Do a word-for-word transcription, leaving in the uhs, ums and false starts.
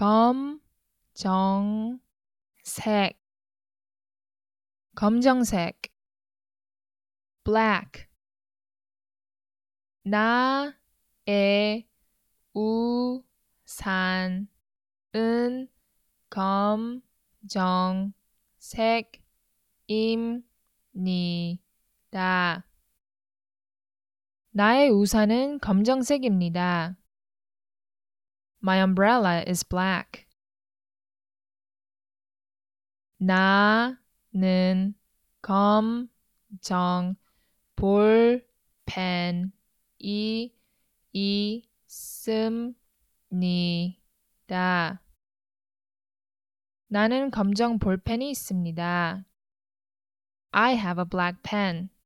검정색 검정색 black 나의 우산은 검정색입니다. 나의 우산은 검정색입니다. My umbrella is black. 나는 검정 볼펜이 있습니다. 나는 검정 볼펜이 있습니다. I have a black pen.